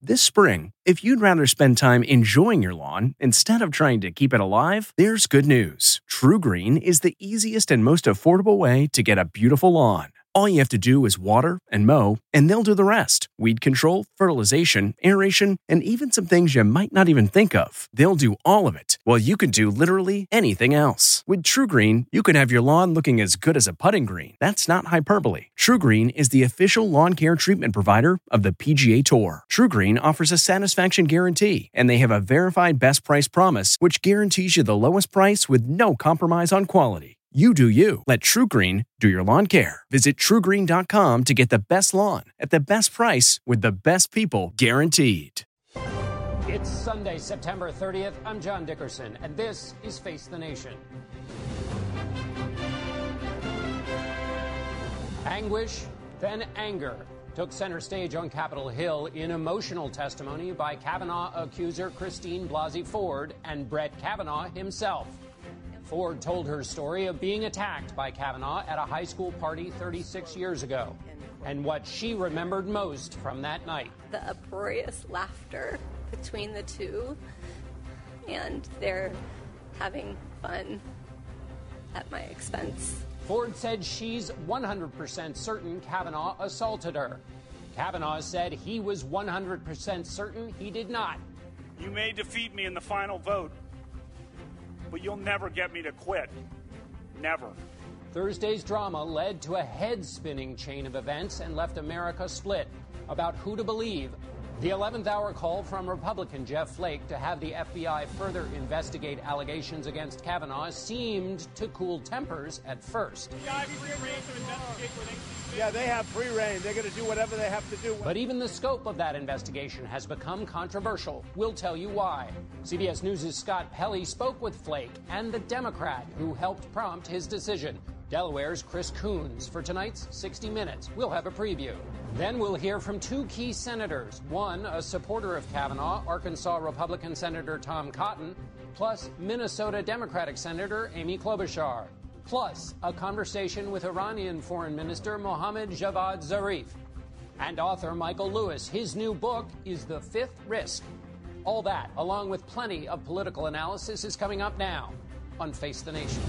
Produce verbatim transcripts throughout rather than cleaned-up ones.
This spring, if you'd rather spend time enjoying your lawn instead of trying to keep it alive, there's good news. TruGreen is the easiest and most affordable way to get a beautiful lawn. All you have to do is water and mow, and they'll do the rest. Weed control, fertilization, aeration, and even some things you might not even think of. They'll do all of it, while you can do literally anything else. With TruGreen, you can have your lawn looking as good as a putting green. That's not hyperbole. TruGreen is the official lawn care treatment provider of the P G A Tour. TruGreen offers a satisfaction guarantee, and they have a verified best price promise, which guarantees you the lowest price with no compromise on quality. You do you. Let TruGreen do your lawn care. Visit True Green dot com to get the best lawn at the best price with the best people guaranteed. It's Sunday, September thirtieth. I'm John Dickerson, and this is Face the Nation. Anguish, then anger, took center stage on Capitol Hill in emotional testimony by Kavanaugh accuser Christine Blasey Ford and Brett Kavanaugh himself. Ford told her story of being attacked by Kavanaugh at a high school party thirty-six years ago, and what she remembered most from that night. The uproarious laughter between the two, and they're having fun at my expense. Ford said she's one hundred percent certain Kavanaugh assaulted her. Kavanaugh said he was one hundred percent certain he did not. You may defeat me in the final vote, but you'll never get me to quit. Never. Thursday's drama led to a head-spinning chain of events and left America split about who to believe. The eleventh hour call from Republican Jeff Flake to have the F B I further investigate allegations against Kavanaugh seemed to cool tempers at first. Yeah, they have free reign. They're going to do whatever they have to do. But even the scope of that investigation has become controversial. We'll tell you why. C B S News' Scott Pelley spoke with Flake and the Democrat who helped prompt his decision, Delaware's Chris Coons, for tonight's sixty minutes. We'll have a preview. Then we'll hear from two key senators. One, a supporter of Kavanaugh, Arkansas Republican Senator Tom Cotton, plus Minnesota Democratic Senator Amy Klobuchar. Plus, a conversation with Iranian Foreign Minister Mohammad Javad Zarif. And author Michael Lewis. His new book is The Fifth Risk. All that, along with plenty of political analysis, is coming up now on Face the Nation.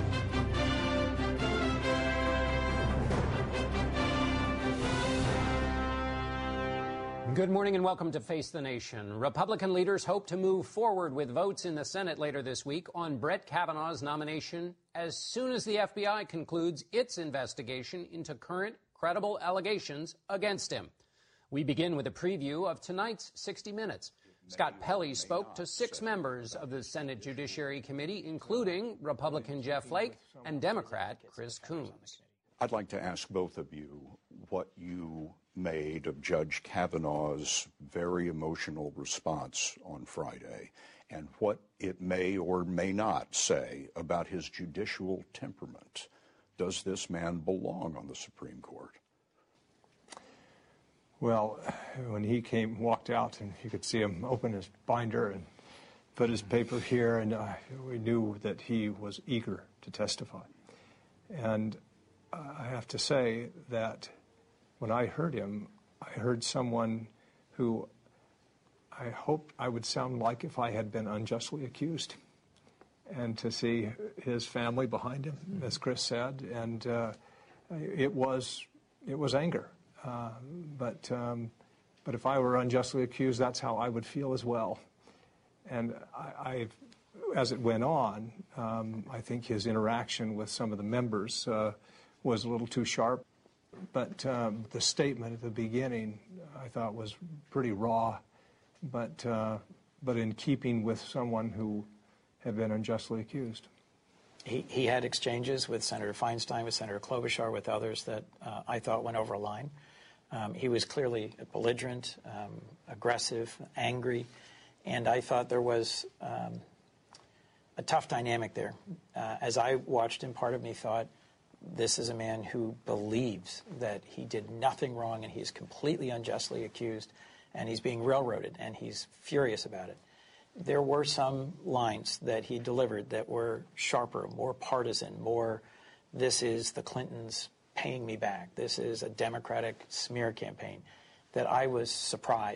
Good morning and welcome to Face the Nation. Republican leaders hope to move forward with votes in the Senate later this week on Brett Kavanaugh's nomination as soon as the F B I concludes its investigation into current credible allegations against him. We begin with a preview of tonight's sixty minutes. Scott Pelley spoke to six members of the Senate Judiciary Committee, including Republican Jeff Flake and Democrat Chris Coons. I'd like to ask both of you what you made of Judge Kavanaugh's very emotional response on Friday and what it may or may not say about his judicial temperament. Does this man belong on the Supreme Court? Well, when he came, walked out, and you could see him open his binder and put his paper here, and uh, we knew that he was eager to testify. And uh, I have to say that when I heard him, I heard someone who I hoped I would sound like if I had been unjustly accused. And to see his family behind him, mm-hmm. as Chris said, and uh, it was it was anger. Uh, but um, but if I were unjustly accused, that's how I would feel as well. And I, I've, as it went on, um, I think his interaction with some of the members uh, was a little too sharp. But um, the statement at the beginning, I thought, was pretty raw, but uh, but in keeping with someone who had been unjustly accused. He, he had exchanges with Senator Feinstein, with Senator Klobuchar, with others that uh, I thought went over a line. Um, he was clearly belligerent, um, aggressive, angry, and I thought there was um, a tough dynamic there. Uh, as I watched him, part of me thought, this is a man who believes that he did nothing wrong and he's completely unjustly accused and he's being railroaded and he's furious about it. There were some lines that he delivered that were sharper, more partisan, more, this is the Clintons paying me back. This is a Democratic smear campaign, that I was surprised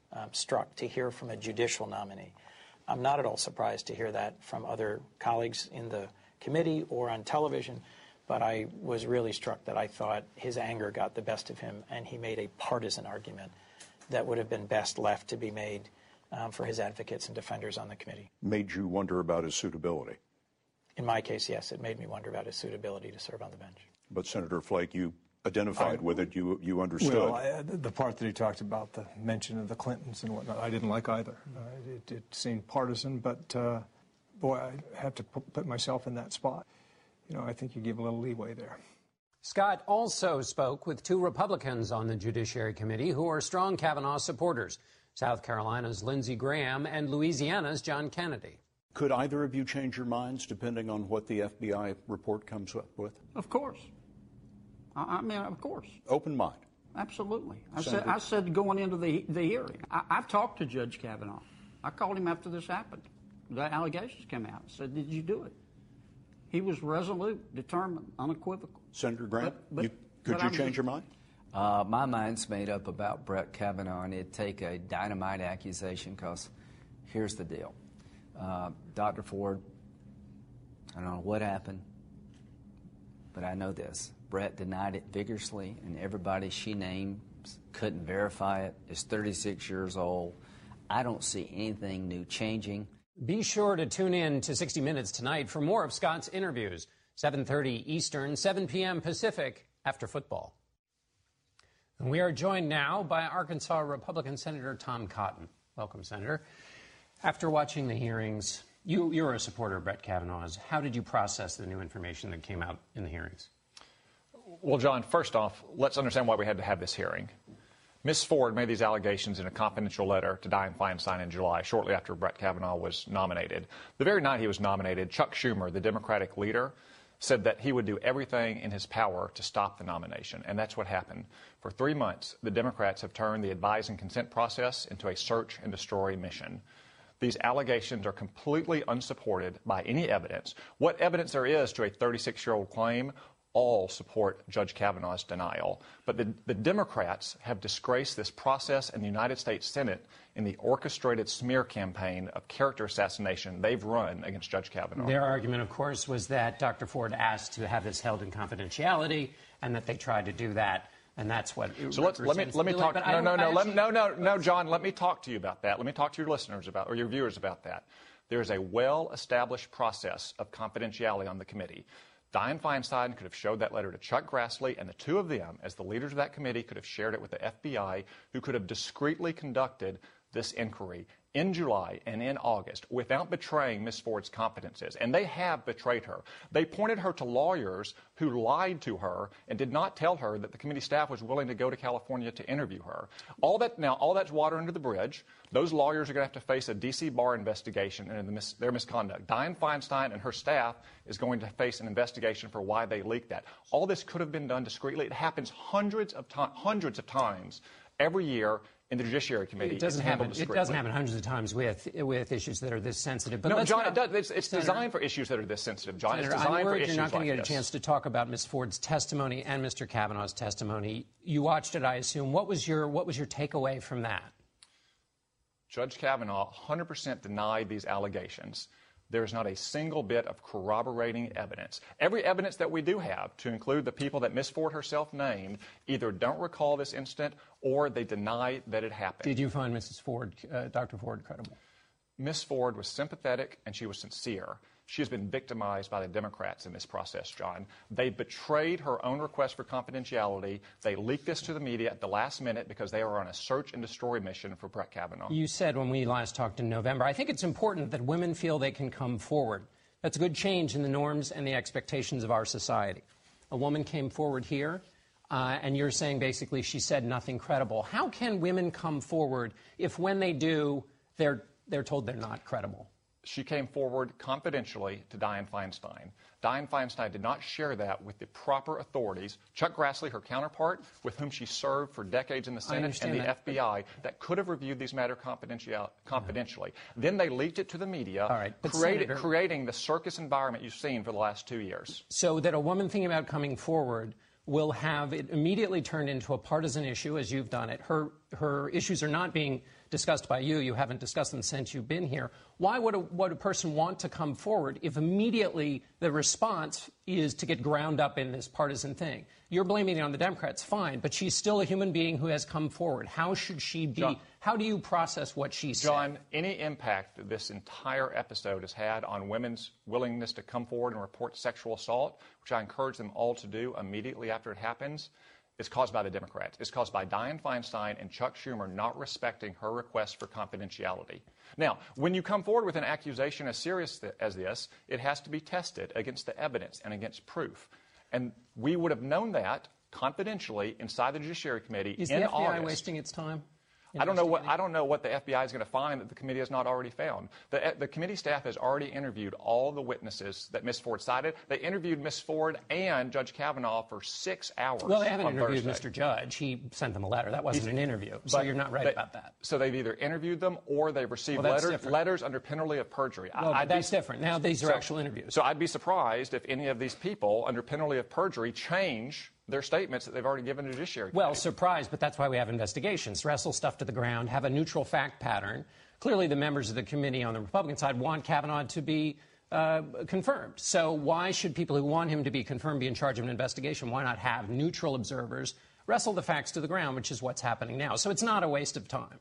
um, struck to hear from a judicial nominee. I'm not at all surprised to hear that from other colleagues in the committee or on television, but I was really struck that I thought his anger got the best of him and he made a partisan argument that would have been best left to be made um, for his advocates and defenders on the committee. Made you wonder about his suitability? In my case, yes, it made me wonder about his suitability to serve on the bench. But Senator Flake, you identified I, with it, you you understood. Well, I, the part that he talked about, the mention of the Clintons and whatnot, I didn't like either. Uh, it, it seemed partisan, but uh, boy, I have to put myself in that spot. You know, I think you give a little leeway there. Scott also spoke with two Republicans on the Judiciary Committee who are strong Kavanaugh supporters, South Carolina's Lindsey Graham and Louisiana's John Kennedy. Could either of you change your minds depending on what the F B I report comes up with? Of course. I, I mean, of course. Open mind. Absolutely. I said, I said going into the, the hearing, I, I've talked to Judge Kavanaugh. I called him after this happened. The allegations came out. I said, did you do it? He was resolute, determined, unequivocal. Senator Graham, but, but, you, could you change your mind? Uh, my mind's made up about Brett Kavanaugh, and it'd take a dynamite accusation because here's the deal. Uh, Doctor Ford, I don't know what happened, but I know this. Brett denied it vigorously, and everybody she named couldn't verify it. Is thirty-six years old. I don't see anything new changing. Be sure to tune in to sixty minutes tonight for more of Scott's interviews. seven thirty Eastern, seven p.m. Pacific, after football. And we are joined now by Arkansas Republican Senator Tom Cotton. Welcome, Senator. After watching the hearings, you, you're a supporter of Brett Kavanaugh's. How did you process the new information that came out in the hearings? Well, John, first off, let's understand why we had to have this hearing. Miz Ford made these allegations in a confidential letter to Dianne Feinstein in July, shortly after Brett Kavanaugh was nominated. The very night he was nominated, Chuck Schumer, the Democratic leader, said that he would do everything in his power to stop the nomination, and that's what happened. For three months, the Democrats have turned the advise and consent process into a search and destroy mission. These allegations are completely unsupported by any evidence. What evidence there is to a thirty-six-year-old claim, all support Judge Kavanaugh's denial. But the, the Democrats have disgraced this process in the United States Senate in the orchestrated smear campaign of character assassination they've run against Judge Kavanaugh. Their argument, of course, was that Doctor Ford asked to have this held in confidentiality and that they tried to do that. And that's what. So let's, let me let me talk. No, no, no, let, no, no, no, John. Let me talk to you about that. Let me talk to your listeners about, or your viewers about that. There is a well-established process of confidentiality on the committee. Dianne Feinstein could have showed that letter to Chuck Grassley, and the two of them, as the leaders of that committee, could have shared it with the F B I, who could have discreetly conducted this inquiry in July and in August without betraying Miz Ford's competences. And they have betrayed her. They pointed her to lawyers who lied to her and did not tell her that the committee staff was willing to go to California to interview her. All that now, all that's water under the bridge. Those lawyers are going to have to face a D C bar investigation into the mis- their misconduct. Dianne Feinstein and her staff is going to face an investigation for why they leaked that. All this could have been done discreetly. It happens hundreds of times, hundreds of times every year in the Judiciary Committee. It doesn't happen. It doesn't happen hundreds of times with with issues that are this sensitive. But no, John, not, it does. It's, it's Senator, designed for issues that are this sensitive, John. Senator, it's designed I'm worried for issues you're not going like to get this. a chance to talk about Miz Ford's testimony and Mister Kavanaugh's testimony. You watched it, I assume. What was your what was your takeaway from that? Judge Kavanaugh one hundred percent denied these allegations. There's not a single bit of corroborating evidence. Every evidence that we do have, to include the people that Miz Ford herself named, either don't recall this incident or they deny that it happened. Did you find Missus Ford, uh, Doctor Ford, credible? Miz Ford was sympathetic and she was sincere. She has been victimized by the Democrats in this process, John. They betrayed her own request for confidentiality. They leaked this to the media at the last minute because they were on a search and destroy mission for Brett Kavanaugh. You said when we last talked in November, I think it's important that women feel they can come forward. That's a good change in the norms and the expectations of our society. A woman came forward here, uh, and you're saying basically she said nothing credible. How can women come forward if when they do, they're, they're told they're not credible? She came forward confidentially to Dianne Feinstein. Dianne Feinstein did not share that with the proper authorities. Chuck Grassley, her counterpart, with whom she served for decades in the Senate, and the that, F B I, that could have reviewed these matters confidentially. confidentially. Then they leaked it to the media, All right, created, Senator, creating the circus environment you've seen for the last two years. So that a woman thinking about coming forward will have it immediately turned into a partisan issue, as you've done it. Her, her issues are not being discussed by you. You haven't discussed them since you've been here. Why would a, would a person want to come forward if immediately the response is to get ground up in this partisan thing? You're blaming it on the Democrats, fine, but she's still a human being who has come forward. How should she be? John, how do you process what she said? John, any impact that this entire episode has had on women's willingness to come forward and report sexual assault, which I encourage them all to do immediately after it happens, is caused by the Democrats. It's caused by Dianne Feinstein and Chuck Schumer not respecting her request for confidentiality. Now, when you come forward with an accusation as serious as this, it has to be tested against the evidence and against proof. And we would have known that confidentially inside the Judiciary Committee is in the F B I August. Wasting its time? I don't know what I don't know what the F B I is going to find that the committee has not already found. The, the committee staff has already interviewed all the witnesses that Miz Ford cited. They interviewed Miz Ford and Judge Kavanaugh for six hours. Well, they haven't on interviewed Thursday. Mister Judge. He sent them a letter. That wasn't He's, an interview. So you're not right they, about that. So they've either interviewed them or they've received well, letters different. letters under penalty of perjury. Well, I'd that's be, different. Now these are so, actual interviews. So I'd be surprised if any of these people under penalty of perjury change their statements that they've already given to the Judiciary Committee. Well, surprised, but that's why we have investigations. Wrestle stuff to the ground, have a neutral fact pattern. Clearly, the members of the committee on the Republican side want Kavanaugh to be uh, confirmed. So why should people who want him to be confirmed be in charge of an investigation? Why not have neutral observers wrestle the facts to the ground, which is what's happening now? So it's not a waste of time.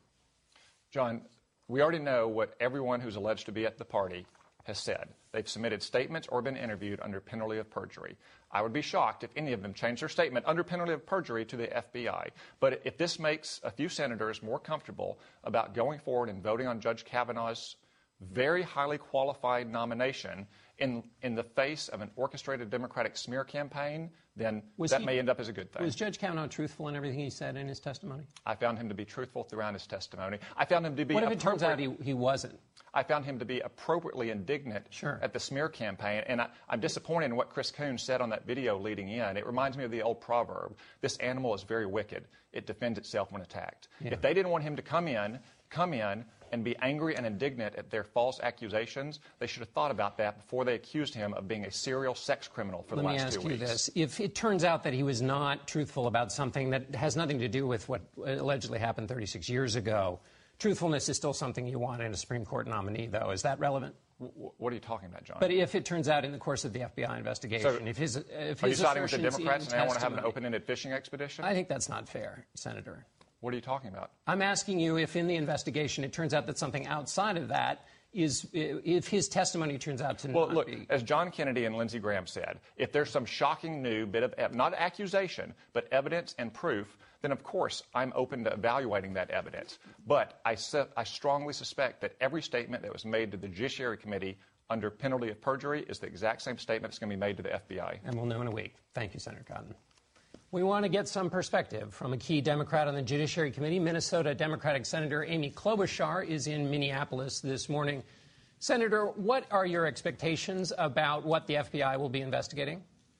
John, we already know what everyone who's alleged to be at the party has said. They've submitted statements or been interviewed under penalty of perjury. I would be shocked if any of them changed their statement under penalty of perjury to the F B I. But if this makes a few senators more comfortable about going forward and voting on Judge Kavanaugh's very highly qualified nomination in, in the face of an orchestrated Democratic smear campaign, then was that he, may end up as a good thing. Was Judge Kavanaugh truthful in everything he said in his testimony? I found him to be truthful throughout his testimony. I found him to be What if it turns out he, he wasn't? I found him to be appropriately indignant sure. at the smear campaign, and I, I'm disappointed in what Chris Coons said on that video leading in. It reminds me of the old proverb, this animal is very wicked. It defends itself when attacked. Yeah. If they didn't want him to come in, come in and be angry and indignant at their false accusations, they should have thought about that before they accused him of being a serial sex criminal for Let the last two weeks. Let me ask you this. If it turns out that he was not truthful about something that has nothing to do with what allegedly happened thirty-six years ago, truthfulness is still something you want in a Supreme Court nominee, though. Is that relevant? W- what are you talking about, John? But if it turns out in the course of the F B I investigation, so, if his if are his you siding with the Democrats and and they want to have an open-ended fishing expedition? I think that's not fair, Senator. What are you talking about? I'm asking you if in the investigation it turns out that something outside of that is, if his testimony turns out to well, not look, be. As John Kennedy and Lindsey Graham said, if there's some shocking new bit of, not accusation, but evidence and proof, then of course I'm open to evaluating that evidence. But I, su- I strongly suspect that every statement that was made to the Judiciary Committee under penalty of perjury is the exact same statement that's going to be made to the F B I. And we'll know in a week. Thank you, Senator Cotton. We want to get some perspective from a key Democrat on the Judiciary Committee. Minnesota Democratic Senator Amy Klobuchar is in Minneapolis this morning. Senator, what are your expectations about what the F B I will be investigating?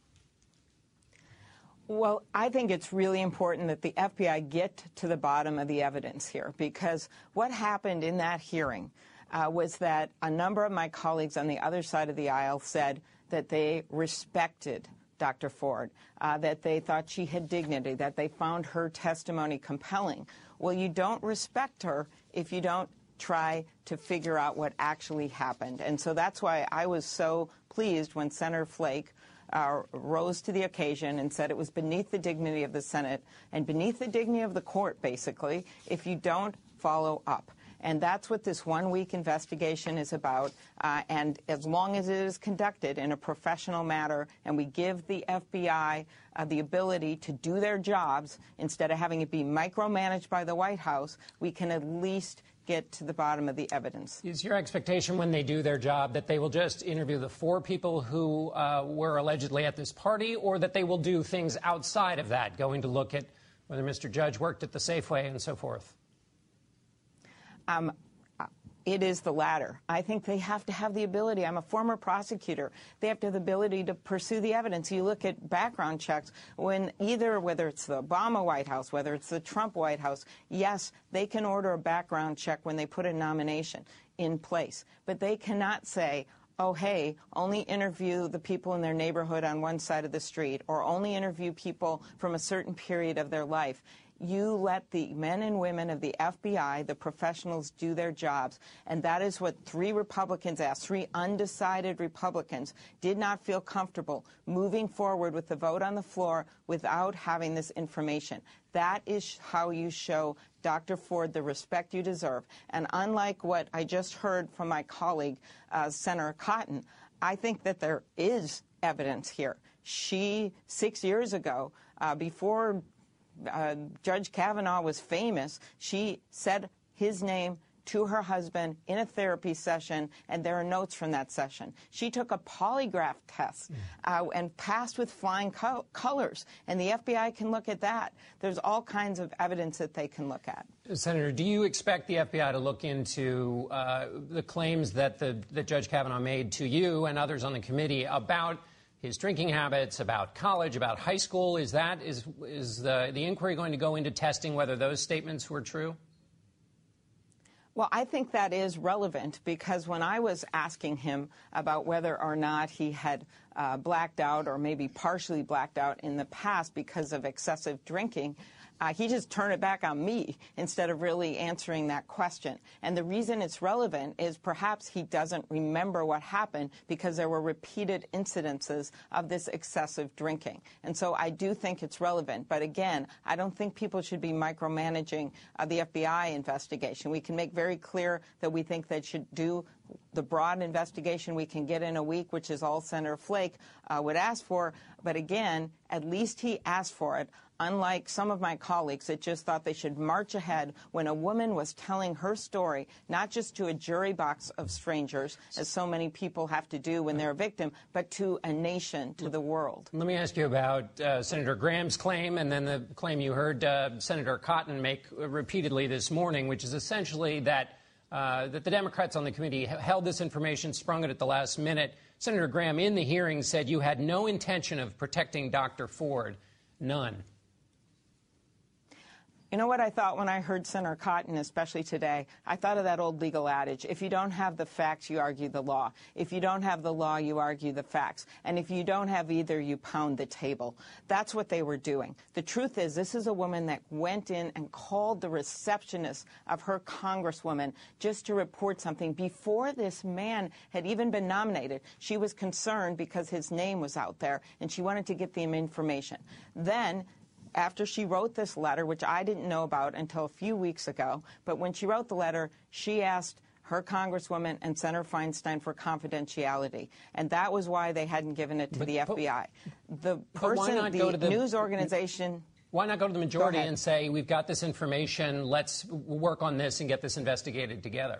Well, I think it's really important that the F B I get to the bottom of the evidence here, because what happened in that hearing uh, was that a number of my colleagues on the other side of the aisle said that they respected Doctor Ford, uh, that they thought she had dignity, that they found her testimony compelling. Well, you don't respect her if you don't try to figure out what actually happened. And so that's why I was so pleased when Senator Flake uh, rose to the occasion and said it was beneath the dignity of the Senate and beneath the dignity of the court, basically, if you don't follow up. And that's what this one-week investigation is about. Uh, and as long as it is conducted in a professional manner and we give the F B I uh, the ability to do their jobs instead of having it be micromanaged by the White House, we can at least get to the bottom of the evidence. Is your expectation when they do their job that they will just interview the four people who uh, were allegedly at this party, or that they will do things outside of that, going to look at whether Mister Judge worked at the Safeway and so forth? Um, it is the latter. I think they have to have the ability. I'm a former prosecutor. They have to have the ability to pursue the evidence. You look at background checks when either, whether it's the Obama White House, whether it's the Trump White House, yes, they can order a background check when they put a nomination in place. But they cannot say, oh, hey, only interview the people in their neighborhood on one side of the street, or only interview people from a certain period of their life. You let the men and women of the F B I, the professionals, do their jobs. And that is what three Republicans asked. Three undecided Republicans did not feel comfortable moving forward with the vote on the floor without having this information. That is how you show Doctor Ford the respect you deserve. And unlike what I just heard from my colleague, uh, Senator Cotton, I think that there is evidence here. She, six years ago, uh, before uh, Judge Kavanaugh was famous, she said his name to her husband in a therapy session, and there are notes from that session. She took a polygraph test uh, and passed with flying co- colors, and the F B I can look at that. There's all kinds of evidence that they can look at. Senator, do you expect the F B I to look into uh, the claims that, the, that Judge Kavanaugh made to you and others on the committee about his drinking habits, about college, about high school? Is that is is the, the inquiry going to go into testing whether those statements were true? Well, I think that is relevant because when I was asking him about whether or not he had uh, blacked out or maybe partially blacked out in the past because of excessive drinking, Uh, he just turned it back on me instead of really answering that question. And the reason it's relevant is perhaps he doesn't remember what happened because there were repeated incidences of this excessive drinking. And so I do think it's relevant. But again, I don't think people should be micromanaging uh, the F B I investigation. We can make very clear that we think they should do the broad investigation we can get in a week, which is all Senator Flake uh, would ask for. But again, at least he asked for it. Unlike some of my colleagues that just thought they should march ahead when a woman was telling her story, not just to a jury box of strangers, as so many people have to do when they're a victim, but to a nation, to the world. Let me ask you about uh, Senator Graham's claim and then the claim you heard uh, Senator Cotton make repeatedly this morning, which is essentially that uh, that the Democrats on the committee held this information, sprung it at the last minute. Senator Graham, in the hearing, said you had no intention of protecting Doctor Ford, none. You know what I thought when I heard Senator Cotton, especially today? I thought of that old legal adage. If you don't have the facts, you argue the law. If you don't have the law, you argue the facts. And if you don't have either, you pound the table. That's what they were doing. The truth is, this is a woman that went in and called the receptionist of her congresswoman just to report something before this man had even been nominated. She was concerned because his name was out there, and she wanted to get the information. Then, after she wrote this letter, which I didn't know about until a few weeks ago, but when she wrote the letter, she asked her congresswoman and Senator Feinstein for confidentiality. And that was why they hadn't given it to but, the F B I. The person, the, the news organization... Why not go to the majority and say, we've got this information, let's work on this and get this investigated together?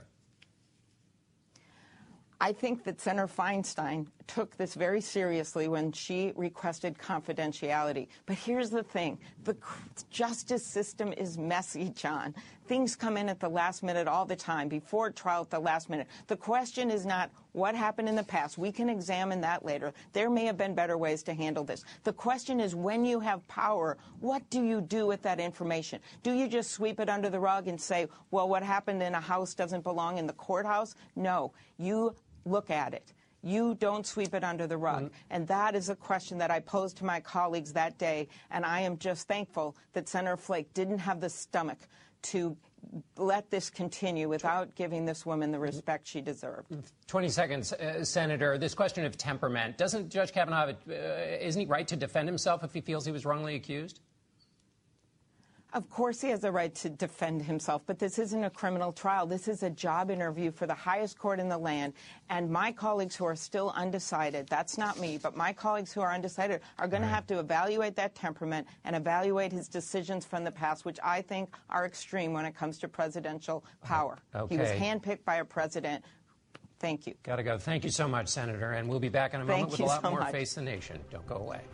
I think that Senator Feinstein took this very seriously when she requested confidentiality. But here's the thing. The justice system is messy, John. Things come in at the last minute all the time, before trial at the last minute. The question is not what happened in the past. We can examine that later. There may have been better ways to handle this. The question is, when you have power, what do you do with that information? Do you just sweep it under the rug and say, well, what happened in a house doesn't belong in the courthouse? No. You look at it. You don't sweep it under the rug. Mm-hmm. And that is a question that I posed to my colleagues that day, and I am just thankful that Senator Flake didn't have the stomach to let this continue without giving this woman the respect she deserved. twenty seconds, uh, Senator. This question of temperament. Doesn't Judge Kavanaugh, uh, isn't he right to defend himself if he feels he was wrongly accused? Of course he has the right to defend himself, but this isn't a criminal trial. This is a job interview for the highest court in the land. And my colleagues who are still undecided, that's not me, but my colleagues who are undecided are going right. to have to evaluate that temperament and evaluate his decisions from the past, which I think are extreme when it comes to presidential power. Okay. He was handpicked by a president. Thank you. Got to go. Thank you so much, Senator. And we'll be back in a moment Thank with you a lot so more much. Face the Nation. Don't go away.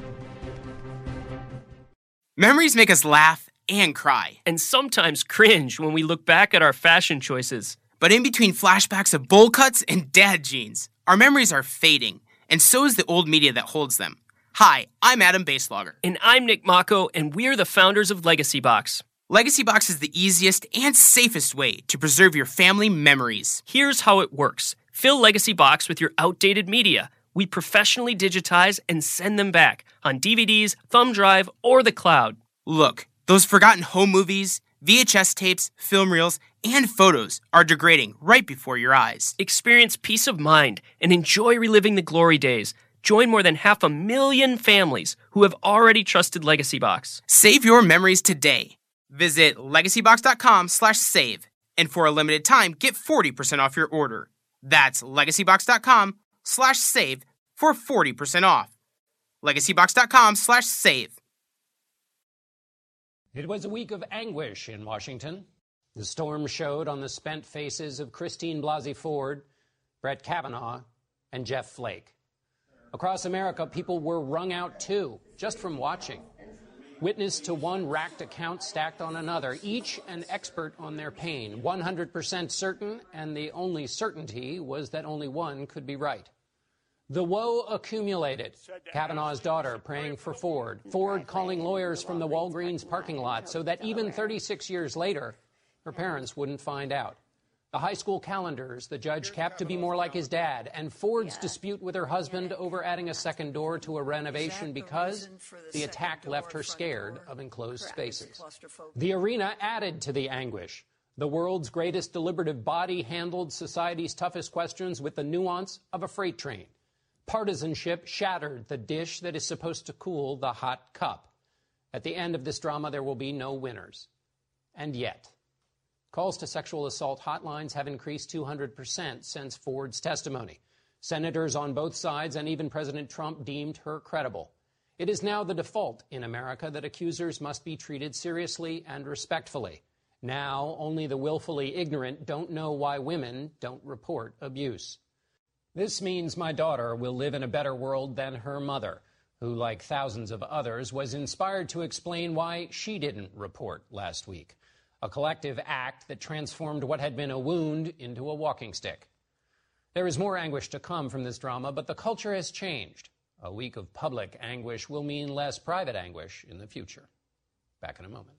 Memories make us laugh and cry. And sometimes cringe when we look back at our fashion choices. But in between flashbacks of bowl cuts and dad jeans, our memories are fading, and so is the old media that holds them. Hi, I'm Adam Baselogger. And I'm Nick Mako, and we're the founders of Legacy Box. Legacy Box is the easiest and safest way to preserve your family memories. Here's how it works. Fill Legacy Box with your outdated media. We professionally digitize and send them back on D V Ds, thumb drive, or the cloud. Look, Those forgotten home movies, V H S tapes, film reels, and photos are degrading right before your eyes. Experience peace of mind and enjoy reliving the glory days. Join more than half a million families who have already trusted LegacyBox. Save your memories today. Visit legacybox.com slash save. And for a limited time, get forty percent off your order. That's legacybox.com slash save for forty percent off. legacybox.com slash save. It was a week of anguish in Washington. The storm showed on the spent faces of Christine Blasey Ford, Brett Kavanaugh, and Jeff Flake. Across America, people were wrung out too, just from watching. Witness to one racked account stacked on another, each an expert on their pain, one hundred percent certain, and the only certainty was that only one could be right. The woe accumulated. Kavanaugh's daughter praying for Ford. Ford calling lawyers from the Walgreens parking lot so that even thirty-six years later, her parents wouldn't find out. The high school calendars the judge kept to be more like his dad, and Ford's dispute with her husband over adding a second door to a renovation because the attack left her scared of enclosed spaces. The arena added to the anguish. The world's greatest deliberative body handled society's toughest questions with the nuance of a freight train. Partisanship shattered the dish that is supposed to cool the hot cup. At the end of this drama, there will be no winners. And yet, calls to sexual assault hotlines have increased two hundred percent since Ford's testimony. Senators on both sides and even President Trump deemed her credible. It is now the default in America that accusers must be treated seriously and respectfully. Now, only the willfully ignorant don't know why women don't report abuse. This means my daughter will live in a better world than her mother, who, like thousands of others, was inspired to explain why she didn't report last week. A collective act that transformed what had been a wound into a walking stick. There is more anguish to come from this drama, but the culture has changed. A week of public anguish will mean less private anguish in the future. Back in a moment.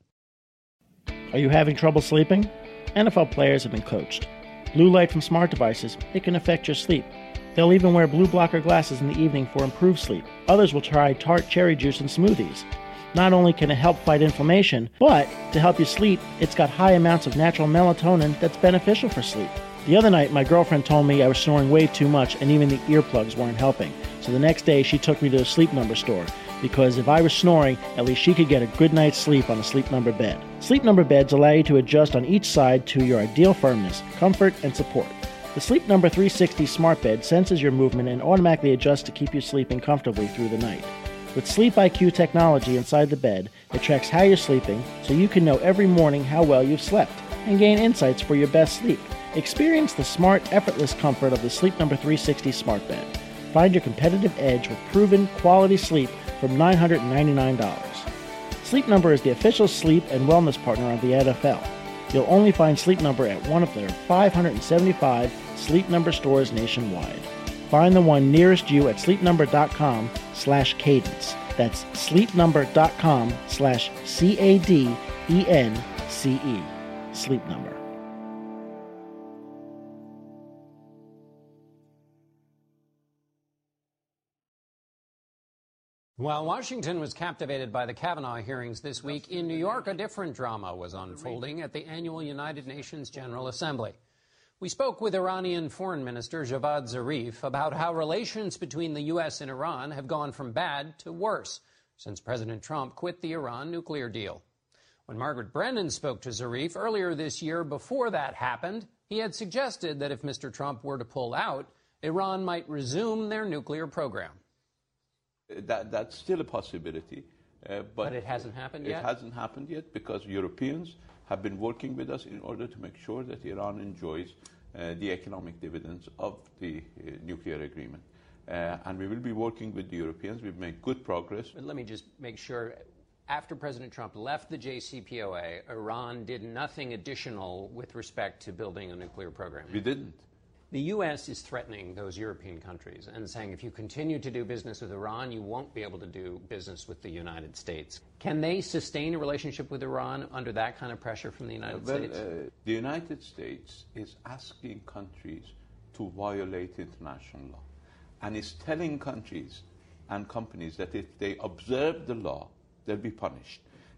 Are you having trouble sleeping? N F L players have been coached. Blue light from smart devices, it can affect your sleep. They'll even wear blue blocker glasses in the evening for improved sleep. Others will try tart cherry juice in smoothies. Not only can it help fight inflammation, but to help you sleep, it's got high amounts of natural melatonin that's beneficial for sleep. The other night, my girlfriend told me I was snoring way too much and even the earplugs weren't helping. So the next day, she took me to a Sleep Number store because if I was snoring, at least she could get a good night's sleep on a Sleep Number bed. Sleep Number beds allow you to adjust on each side to your ideal firmness, comfort, and support. The Sleep Number three sixty smart bed senses your movement and automatically adjusts to keep you sleeping comfortably through the night. With Sleep I Q technology inside the bed, it tracks how you're sleeping so you can know every morning how well you've slept and gain insights for your best sleep. Experience the smart, effortless comfort of the Sleep Number three sixty smart bed. Find your competitive edge with proven quality sleep from nine hundred ninety-nine dollars. Sleep Number is the official sleep and wellness partner of the N F L. You'll only find Sleep Number at one of their five hundred seventy-five Sleep Number stores nationwide. Find the one nearest you at sleepnumber.com slash cadence. That's sleepnumber.com slash C A D E N C E. Sleep Number. While Washington was captivated by the Kavanaugh hearings this week, in New York, a different drama was unfolding at the annual United Nations General Assembly. We spoke with Iranian Foreign Minister Javad Zarif about how relations between the U S and Iran have gone from bad to worse since President Trump quit the Iran nuclear deal. When Margaret Brennan spoke to Zarif earlier this year before that happened, he had suggested that if Mister Trump were to pull out, Iran might resume their nuclear program. That, that's still a possibility. Uh, but, but it hasn't happened it yet? It hasn't happened yet because Europeans have been working with us in order to make sure that Iran enjoys uh, the economic dividends of the uh, nuclear agreement. Uh, and we will be working with the Europeans. We've made good progress. But let me just make sure. After President Trump left the J C P O A, Iran did nothing additional with respect to building a nuclear program. We didn't. The U S is threatening those European countries and saying if you continue to do business with Iran, you won't be able to do business with the United States. Can they sustain a relationship with Iran under that kind of pressure from the United well, States? Uh, the United States is asking countries to violate international law and is telling countries and companies that if they observe the law, they'll be punished.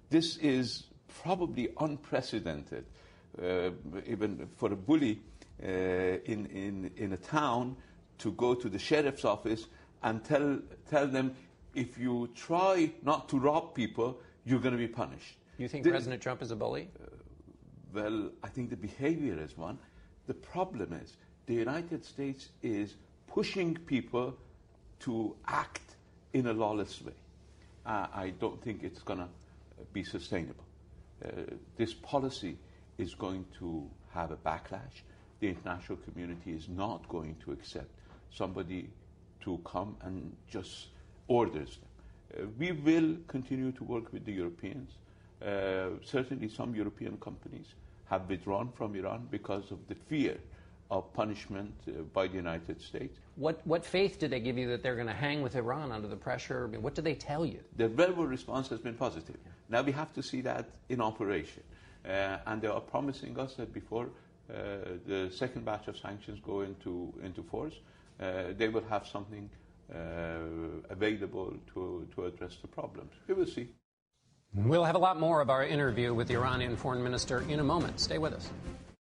This is probably unprecedented, uh, even for a bully uh, in, in, in a town to go to the sheriff's office and tell, tell them, if you try not to rob people, you're going to be punished. You think the, President Trump is a bully? Uh, well, I think the behavior is one. The problem is the United States is pushing people to act in a lawless way. Uh, I don't think it's going to be sustainable. Uh, this policy is going to have a backlash. The international community is not going to accept somebody to come and just orders them. Uh, we will continue to work with the Europeans. Uh, certainly some European companies have withdrawn from Iran because of the fear of punishment uh, by the United States. What, what faith did they give you that they're going to hang with Iran under the pressure? I mean, what did they tell you? The verbal response has been positive. Yeah. Now we have to see that in operation. Uh, and they are promising us that before uh, the second batch of sanctions go into, into force, uh, they will have something uh, available to, to address the problems. We will see. We'll have a lot more of our interview with the Iranian foreign minister in a moment. Stay with us.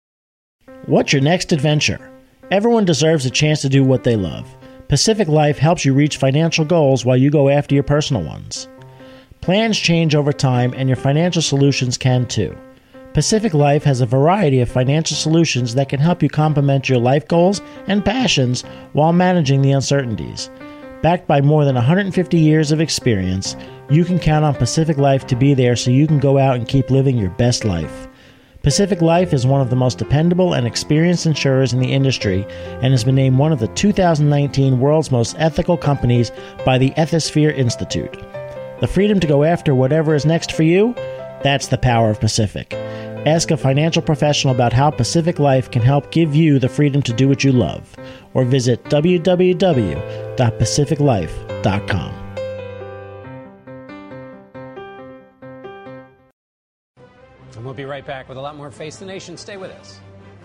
What's your next adventure? Everyone deserves a chance to do what they love. Pacific Life helps you reach financial goals while you go after your personal ones. Plans change over time, and your financial solutions can too. Pacific Life has a variety of financial solutions that can help you complement your life goals and passions while managing the uncertainties. Backed by more than one hundred fifty years of experience, you can count on Pacific Life to be there so you can go out and keep living your best life. Pacific Life is one of the most dependable and experienced insurers in the industry and has been named one of the two thousand nineteen World's Most Ethical Companies by the Ethisphere Institute. The freedom to go after whatever is next for you? That's the power of Pacific. Ask a financial professional about how Pacific Life can help give you the freedom to do what you love, or visit w w w dot pacific life dot com. And we'll be right back with a lot more Face the Nation. Stay with us.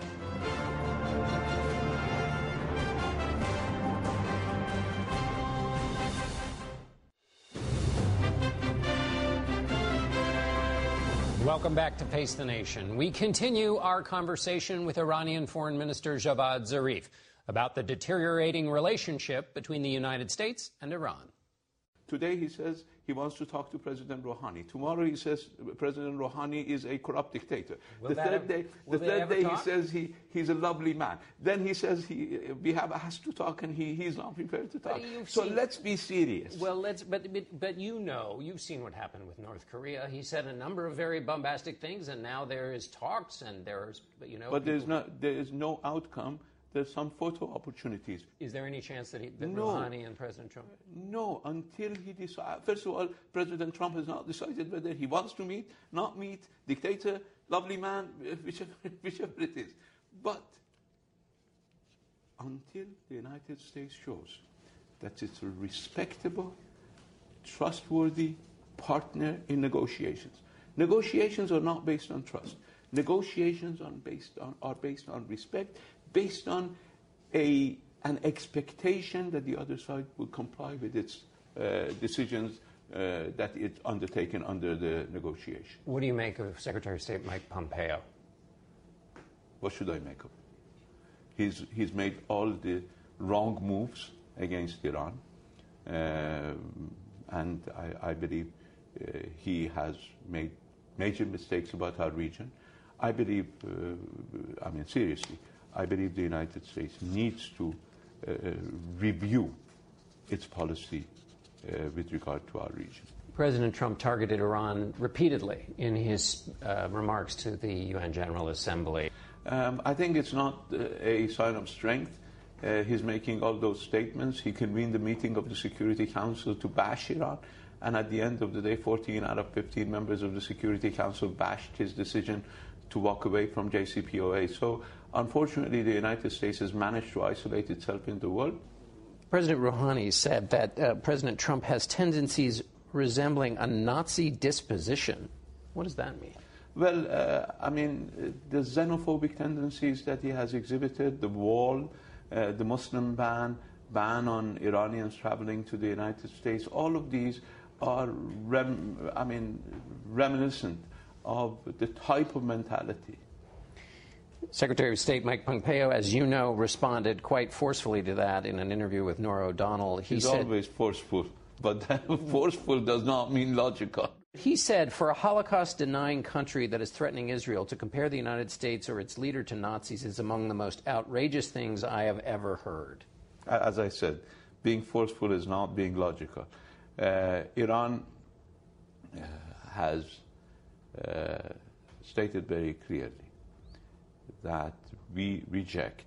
Welcome back to Face the Nation. We continue our conversation with Iranian Foreign Minister Javad Zarif about the deteriorating relationship between the United States and Iran. Today he says he wants to talk to President Rouhani. Tomorrow he says President Rouhani is a corrupt dictator. Will the that third ever, day, the third day he says he, he's a lovely man. Then he says he we have has to talk and he, he's not prepared to talk. So seen, let's be serious. Well, let's. But, but but you know, you've seen what happened with North Korea. He said a number of very bombastic things, and now there is talks, and there's you know. But there's no there is no outcome. There's some photo opportunities. Is there any chance that, he, that no. Rouhani and President Trump? No, until he decides. First of all, President Trump has not decided whether he wants to meet, not meet, dictator, lovely man, whichever, whichever it is. But until the United States shows that it's a respectable, trustworthy partner in negotiations. Negotiations are not based on trust. Negotiations are based on, are based on respect, based on a, an expectation that the other side will comply with its uh, decisions uh, that it's undertaken under the negotiation. What do you make of Secretary of State Mike Pompeo? What should I make of him? He's, he's made all the wrong moves against Iran, uh, and I, I believe uh, he has made major mistakes about our region. I believe, uh, I mean, seriously, I believe the United States needs to uh, review its policy uh, with regard to our region. President Trump targeted Iran repeatedly in his uh, remarks to the U N General Assembly. Um, I think it's not uh, a sign of strength. Uh, he's making all those statements. He convened the meeting of the Security Council to bash Iran. And at the end of the day, fourteen out of fifteen members of the Security Council bashed his decision to walk away from J C P O A. So, unfortunately, the United States has managed to isolate itself in the world. President Rouhani said that uh, President Trump has tendencies resembling a Nazi disposition. What does that mean? Well, uh, I mean, the xenophobic tendencies that he has exhibited, the wall, uh, the Muslim ban, ban on Iranians traveling to the United States, all of these are, rem, I mean, reminiscent of the type of mentality. Secretary of State Mike Pompeo, as you know, responded quite forcefully to that in an interview with Norah O'Donnell. He He's said, always forceful, but forceful does not mean logical. He said, for a Holocaust-denying country that is threatening Israel, to compare the United States or its leader to Nazis is among the most outrageous things I have ever heard. As I said, being forceful is not being logical. Uh, Iran uh, has uh, stated very clearly that we reject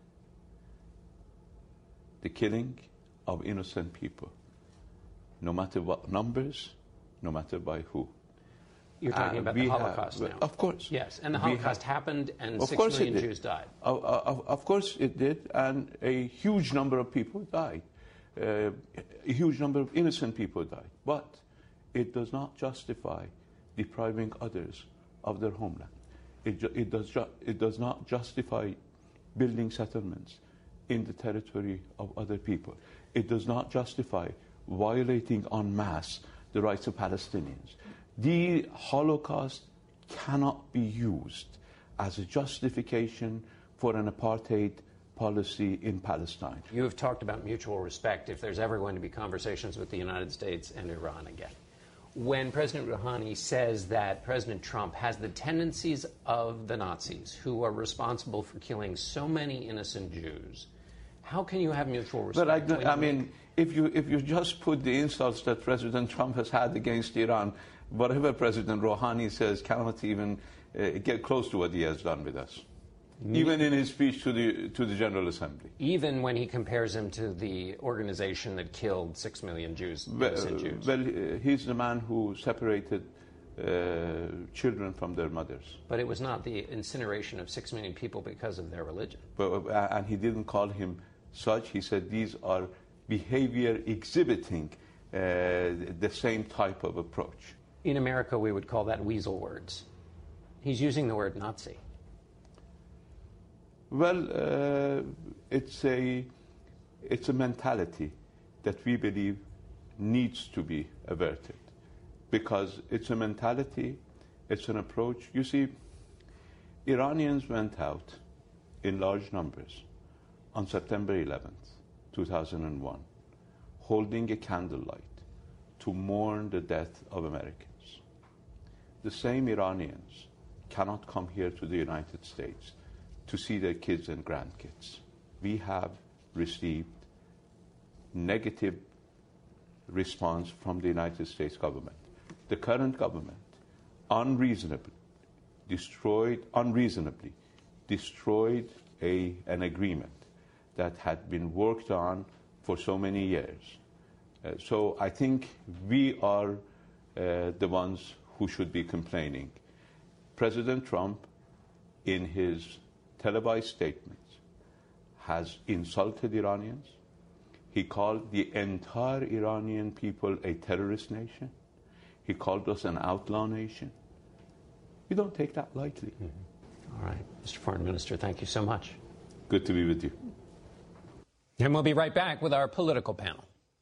the killing of innocent people, no matter what numbers, no matter by who. You're talking uh, about the Holocaust have, now. Of course. Yes, and the Holocaust have, happened and of six course million Jews died. Of, of, of course it did, and a huge number of people died. Uh, a huge number of innocent people died. But it does not justify depriving others of their homeland. It, ju it, does, ju it does not justify building settlements in the territory of other people. It does not justify violating en masse the rights of Palestinians. The Holocaust cannot be used as a justification for an apartheid policy in Palestine. You have talked about mutual respect if there's ever going to be conversations with the United States and Iran again. When President Rouhani says that President Trump has the tendencies of the Nazis who are responsible for killing so many innocent Jews, how can you have mutual respect? But I, I mean, if you, if you just put the insults that President Trump has had against Iran, whatever President Rouhani says cannot even uh, get close to what he has done with us. Even in his speech to the, to the General Assembly. Even when he compares him to the organization that killed six million Jews, innocent well, Jews. Well, he's the man who separated uh, children from their mothers. But it was not the incineration of six million people because of their religion. But, uh, and he didn't call him such. He said these are behavior exhibiting uh, the same type of approach. In America, we would call that weasel words. He's using the word Nazi. Well, uh, it's a it's a mentality that we believe needs to be averted, because it's a mentality, it's an approach. You see, Iranians went out in large numbers on September eleventh, two thousand one, holding a candlelight to mourn the death of Americans. The same Iranians cannot come here to the United States to see their kids and grandkids. We have received negative response from the United States government. The current government unreasonably destroyed, unreasonably destroyed a, an agreement that had been worked on for so many years. Uh, so I think we are uh, the ones who should be complaining. President Trump, in his televised statements, has insulted Iranians. He called the entire Iranian people a terrorist nation. He called us an outlaw nation. We don't take that lightly. Mm-hmm. All right. Mister Foreign Minister, thank you so much. Good to be with you. And we'll be right back with our political panel.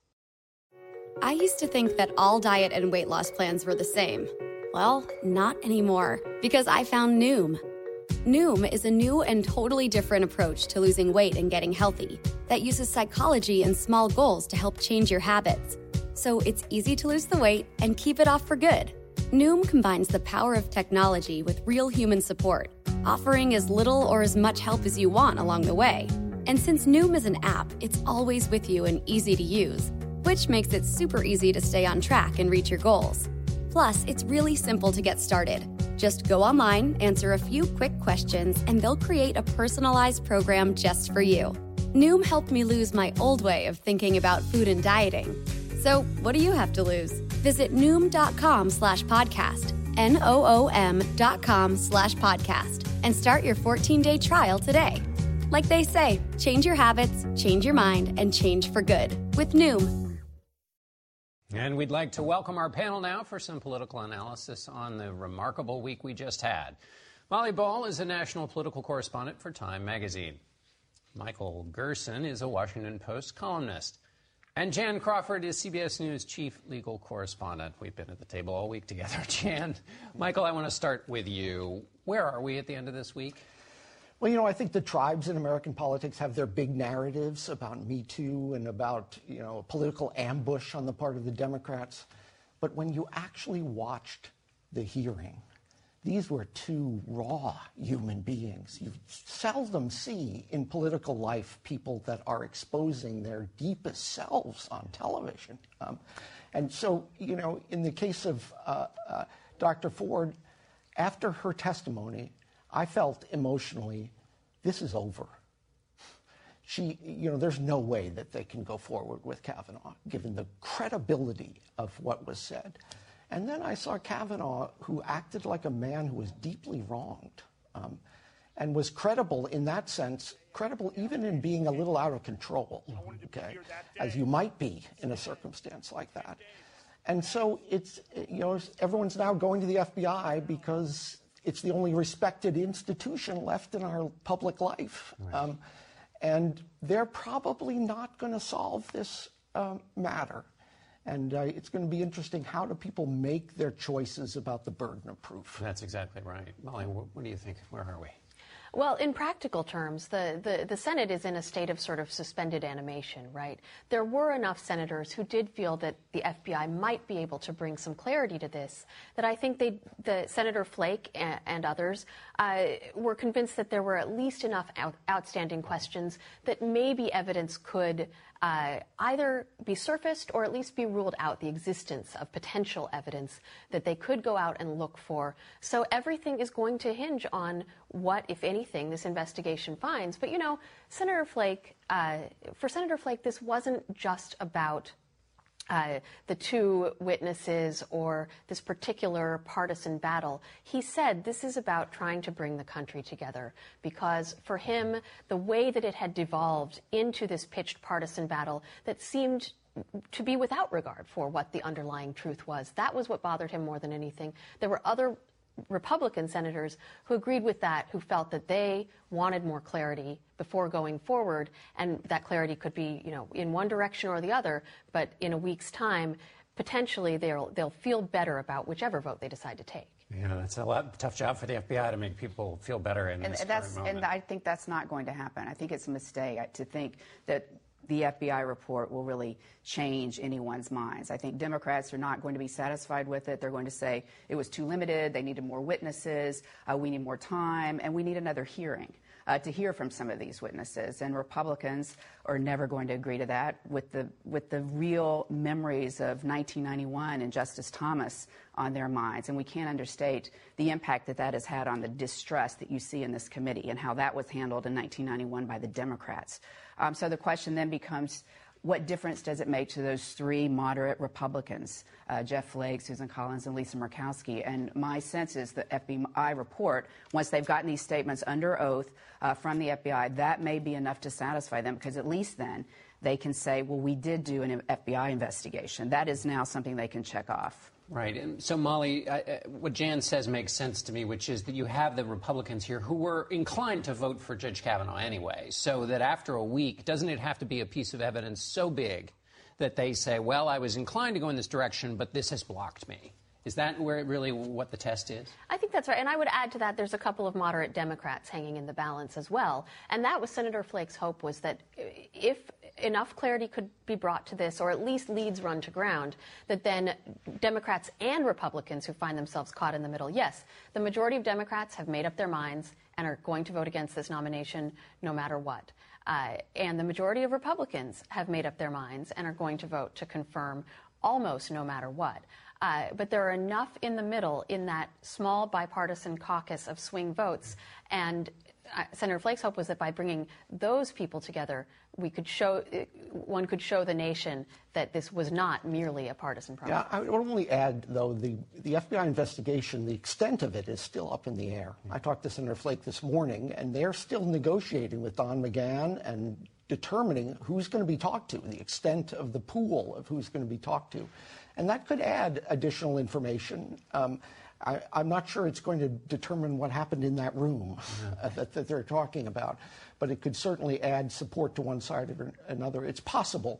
I used to think that all diet and weight loss plans were the same. Well, not anymore, because I found Noom. Noom is a new and totally different approach to losing weight and getting healthy that uses psychology and small goals to help change your habits. So it's easy to lose the weight and keep it off for good. Noom combines the power of technology with real human support, offering as little or as much help as you want along the way. And since Noom is an app, it's always with you and easy to use, which makes it super easy to stay on track and reach your goals. Plus, it's really simple to get started. Just go online, answer a few quick questions, and they'll create a personalized program just for you. Noom helped me lose my old way of thinking about food and dieting. So what do you have to lose? Visit Noom.com slash podcast, N O O M dot com slash podcast, and start your fourteen-day trial today. Like they say, change your habits, change your mind, and change for good with Noom. And we'd like to welcome our panel now for some political analysis on the remarkable week we just had. Molly Ball is a national political correspondent for Time magazine. Michael Gerson is a Washington Post columnist. And Jan Crawford is C B S News chief legal correspondent. We've been at the table all week together. Jan, Michael, I want to start with you. Where are we at the end of this week? Well, you know, I think the tribes in American politics have their big narratives about Me Too and about, you know, a political ambush on the part of the Democrats. But when you actually watched the hearing, these were two raw human beings. You seldom see in political life people that are exposing their deepest selves on television. Um, and so, you know, in the case of uh, uh, Doctor Ford, after her testimony, I felt emotionally, this is over. She, you know, there's no way that they can go forward with Kavanaugh, given the credibility of what was said. And then I saw Kavanaugh, who acted like a man who was deeply wronged, um, and was credible in that sense, credible even in being a little out of control, okay, as you might be in a circumstance like that. And so it's, you know, everyone's now going to the F B I because it's the only respected institution left in our public life. Right. Um, and they're probably not going to solve this um, matter. And uh, it's going to be interesting, how do people make their choices about the burden of proof? That's exactly right. Molly, what do you think? Where are we? Well, in practical terms, the, the, the Senate is in a state of sort of suspended animation, right? There were enough senators who did feel that the F B I might be able to bring some clarity to this, that I think they, the Senator Flake and, and others uh, were convinced that there were at least enough out, outstanding questions that maybe evidence could Uh, either be surfaced or at least be ruled out, the existence of potential evidence that they could go out and look for. So everything is going to hinge on what, if anything, this investigation finds. But, you know, Senator Flake, uh, for Senator Flake, this wasn't just about Uh, the two witnesses or this particular partisan battle. He said this is about trying to bring the country together, because for him, the way that it had devolved into this pitched partisan battle that seemed to be without regard for what the underlying truth was, that was what bothered him more than anything. There were other Republican senators who agreed with that, who felt that they wanted more clarity before going forward, and that clarity could be, you know, in one direction or the other, but in a week's time, potentially they'll they'll feel better about whichever vote they decide to take. Yeah, that's a lot, tough job for the F B I to make people feel better in and this that's, current moment. And I think that's not going to happen. I think it's a mistake to think that the F B I report will really change anyone's minds. I think Democrats are not going to be satisfied with it. They're going to say it was too limited, they needed more witnesses, uh, we need more time, and we need another hearing uh, to hear from some of these witnesses. And Republicans are never going to agree to that, with the, with the real memories of nineteen ninety-one and Justice Thomas on their minds. And we can't understate the impact that that has had on the distrust that you see in this committee and how that was handled in nineteen ninety-one by the Democrats. Um, so the question then becomes, what difference does it make to those three moderate Republicans, uh, Jeff Flake, Susan Collins, and Lisa Murkowski? And my sense is the F B I report, once they've gotten these statements under oath uh, from the F B I, that may be enough to satisfy them, because at least then they can say, well, we did do an F B I investigation. That is now something they can check off. Right. And so, Molly, I, uh, what Jan says makes sense to me, which is that you have the Republicans here who were inclined to vote for Judge Kavanaugh anyway, so that after a week, doesn't it have to be a piece of evidence so big that they say, well, I was inclined to go in this direction, but this has blocked me? Is that where it really what the test is? I think that's right. And I would add to that, there's a couple of moderate Democrats hanging in the balance as well. And that was Senator Flake's hope, was that if enough clarity could be brought to this, or at least leads run to ground, that then Democrats and Republicans who find themselves caught in the middle, yes, the majority of Democrats have made up their minds and are going to vote against this nomination no matter what. Uh, and the majority of Republicans have made up their minds and are going to vote to confirm almost no matter what. Uh, but there are enough in the middle, in that small bipartisan caucus of swing votes, and uh, Senator Flake's hope was that by bringing those people together, we could show, one could show the nation that this was not merely a partisan problem. Yeah, I would only add, though, the, the F B I investigation, the extent of it is still up in the air. I talked to Senator Flake this morning, and they're still negotiating with Don McGahn and determining who's going to be talked to, the extent of the pool of who's going to be talked to. And that could add additional information. Um, I, I'm not sure it's going to determine what happened in that room uh, that, that they're talking about, but it could certainly add support to one side or another. It's possible.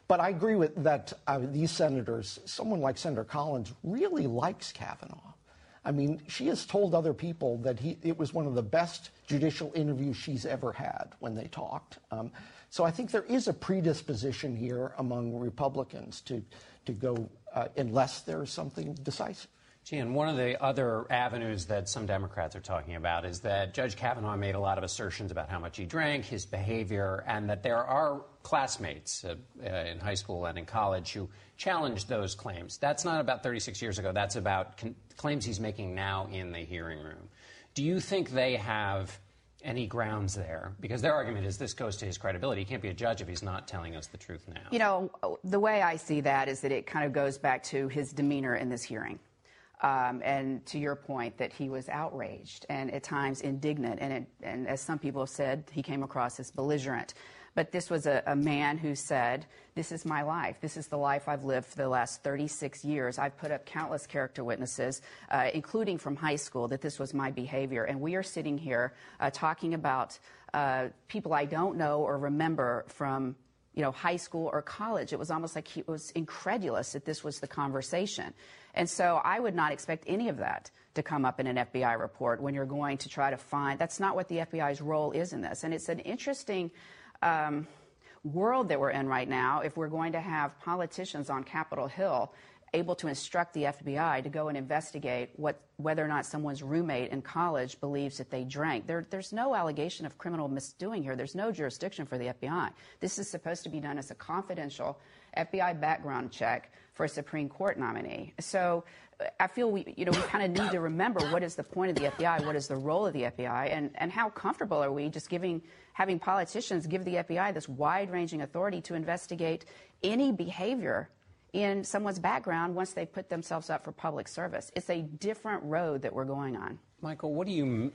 But I agree with that uh, these senators, someone like Senator Collins, really likes Kavanaugh. I mean, she has told other people that he, it was one of the best judicial interviews she's ever had when they talked. Um, so I think there is a predisposition here among Republicans to, to go uh, unless there's something decisive. Gee, and one of the other avenues that some Democrats are talking about is that Judge Kavanaugh made a lot of assertions about how much he drank, his behavior, and that there are classmates uh, uh, in high school and in college who challenged those claims. That's not about thirty-six years ago. That's about con- claims he's making now in the hearing room. Do you think they have any grounds there? Because their argument is this goes to his credibility. He can't be a judge if he's not telling us the truth now. You know, the way I see that is that it kind of goes back to his demeanor in this hearing. Um, and to your point that he was outraged and at times indignant, and, it, and as some people have said, he came across as belligerent. But this was a, a man who said, this is my life. This is the life I've lived for the last thirty-six years. I've put up countless character witnesses, uh, including from high school, that this was my behavior. And we are sitting here uh, talking about uh, people I don't know or remember from you know, high school or college. It was almost like he was incredulous that this was the conversation. And so I would not expect any of that to come up in an F B I report when you're going to try to find. That's not what the F B I's role is in this. And it's an interesting um, world that we're in right now if we're going to have politicians on Capitol Hill able to instruct the F B I to go and investigate what, whether or not someone's roommate in college believes that they drank. There, there's no allegation of criminal misdoing here. There's no jurisdiction for the F B I. This is supposed to be done as a confidential F B I background check for a Supreme Court nominee. So I feel we, you know, we kind of need to remember what is the point of the F B I, what is the role of the F B I, and, and how comfortable are we just giving, having politicians give the F B I this wide-ranging authority to investigate any behavior in someone's background once they put themselves up for public service. It's a different road that we're going on. Michael, what do you...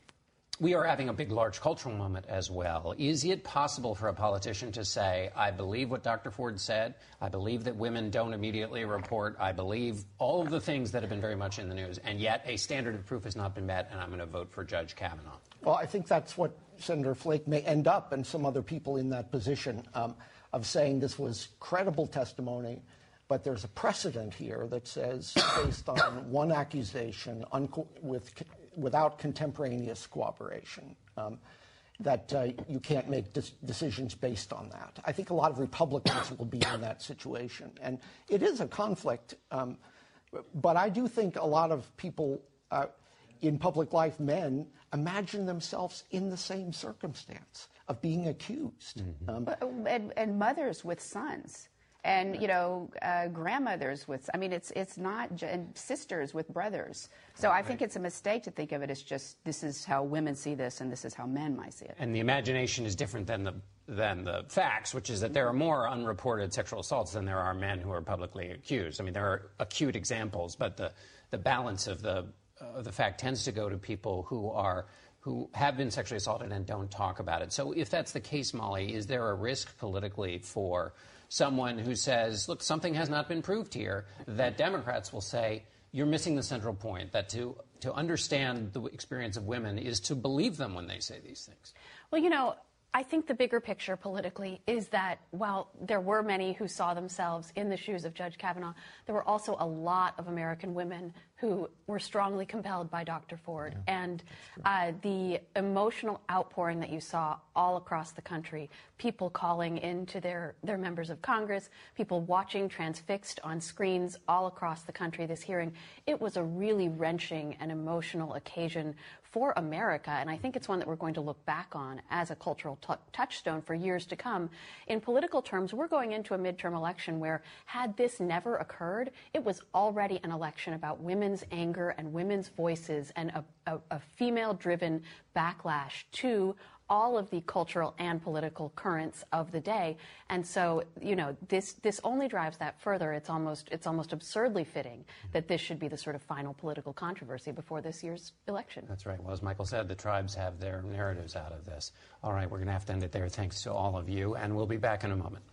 We are having a big, large cultural moment as well. Is it possible for a politician to say, I believe what Doctor Ford said, I believe that women don't immediately report, I believe all of the things that have been very much in the news, and yet a standard of proof has not been met, and I'm going to vote for Judge Kavanaugh? Well, I think that's what Senator Flake may end up, and some other people in that position, um, of saying this was credible testimony. But there's a precedent here that says, based on one accusation unco- with, without contemporaneous cooperation, um, that uh, you can't make de- decisions based on that. I think a lot of Republicans will be in that situation. And it is a conflict. Um, but I do think a lot of people uh, in public life, men, imagine themselves in the same circumstance of being accused. Mm-hmm. Um, and, and mothers with sons. And, you know, uh, grandmothers with, I mean, it's it's not, and sisters with brothers. So I think it's a mistake to think of it as just, this is how women see this and this is how men might see it. And the imagination is different than the than the facts, which is that there are more unreported sexual assaults than there are men who are publicly accused. I mean, there are acute examples, but the, the balance of the, uh, the fact tends to go to people who are who have been sexually assaulted and don't talk about it. So if that's the case, Molly, is there a risk politically for someone who says, look, something has not been proved here, that Democrats will say, you're missing the central point, that to, to understand the experience of women is to believe them when they say these things? Well, you know, I think the bigger picture politically is that while there were many who saw themselves in the shoes of Judge Kavanaugh, there were also a lot of American women who were strongly compelled by Doctor Ford. Yeah, and uh, the emotional outpouring that you saw all across the country, people calling into their, their members of Congress, people watching transfixed on screens all across the country this hearing, it was a really wrenching and emotional occasion for America, and I think it's one that we're going to look back on as a cultural t- touchstone for years to come. In political terms, we're going into a midterm election where, had this never occurred, it was already an election about women's anger and women's voices and a, a, a female-driven backlash to all of the cultural and political currents of the day. And so, you know, this this only drives that further. It's almost it's almost absurdly fitting that this should be the sort of final political controversy before this year's election. That's right. Well, as Michael said, the tribes have their narratives out of this. All right, we're going to have to end it there. Thanks to all of you, and we'll be back in a moment.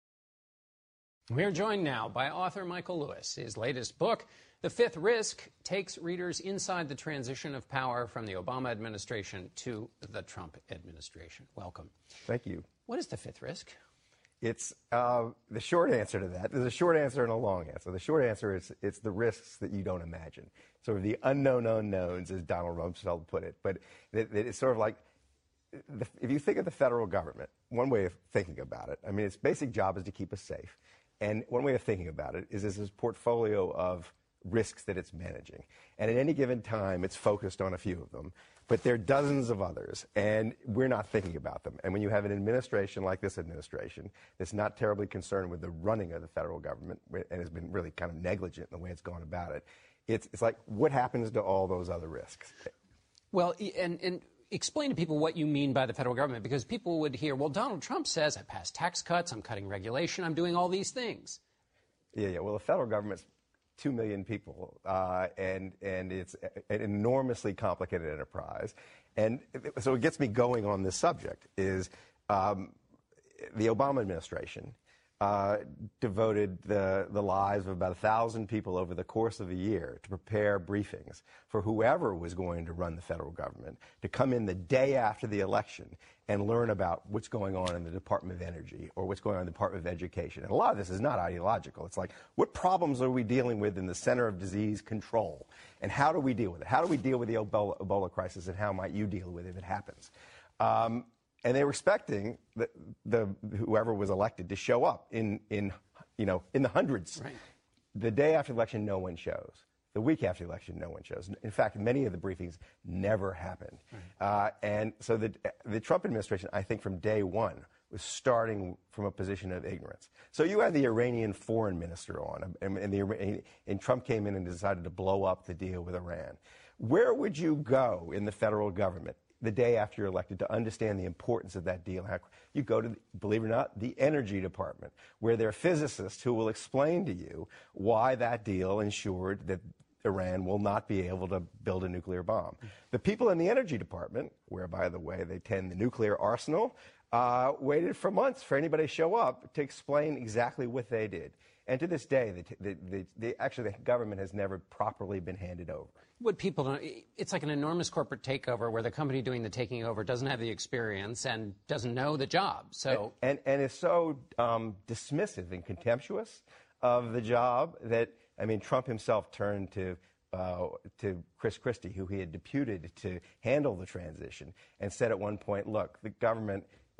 We are joined now by author Michael Lewis. His latest book, The Fifth Risk, takes readers inside the transition of power from the Obama administration to the Trump administration. Welcome. Thank you. What is the fifth risk? It's uh, the short answer to that. There's a short answer and a long answer. The short answer is it's the risks that you don't imagine, sort of the unknown unknowns, as Donald Rumsfeld put it. But it, it's sort of like, the, if you think of the federal government, one way of thinking about it, I mean, its basic job is to keep us safe. And one way of thinking about it is this portfolio of risks that it's managing. And at any given time, it's focused on a few of them. But there are dozens of others, and we're not thinking about them. And when you have an administration like this administration that's not terribly concerned with the running of the federal government and has been really kind of negligent in the way it's gone about it, it's, it's like, what happens to all those other risks? Well, and, and explain to people what you mean by the federal government, because people would hear, well, Donald Trump says I passed tax cuts, I'm cutting regulation, I'm doing all these things. Yeah, yeah. Well, the federal government's two million people, uh, and and it's an enormously complicated enterprise. And so what gets me going on this subject is um, the Obama administration uh, devoted the, the lives of about a thousand people over the course of a year to prepare briefings for whoever was going to run the federal government to come in the day after the election and learn about what's going on in the Department of Energy or what's going on in the Department of Education. And a lot of this is not ideological. It's like, what problems are we dealing with in the center of disease control? And how do we deal with it? How do we deal with the Ebola, Ebola crisis, and how might you deal with it if it happens? Um, and they were expecting the, the, whoever was elected to show up in, in, you know, in the hundreds. Right. The day after the election, no one shows. The week after the election, no one shows. In fact, many of the briefings never happened. Right. Uh, and so the, the Trump administration, I think from day one, was starting from a position of ignorance. So you had the Iranian foreign minister on, and, and, the, and Trump came in and decided to blow up the deal with Iran. Where would you go in the federal government the day after you're elected to understand the importance of that deal? How, you go to, believe it or not, the Energy Department, where there are physicists who will explain to you why that deal ensured that Iran will not be able to build a nuclear bomb. The people in the Energy Department, where, by the way, they tend the nuclear arsenal, uh, waited for months for anybody to show up to explain exactly what they did. And to this day, the, the, the, the, actually, the government has never properly been handed over. What people don't, it's like an enormous corporate takeover where the company doing the taking over doesn't have the experience and doesn't know the job. So and and, and is so um, dismissive and contemptuous of the job that, I mean, Trump himself turned to uh, to Chris Christie, who he had deputed to handle the transition, and said at one point, "Look, the government,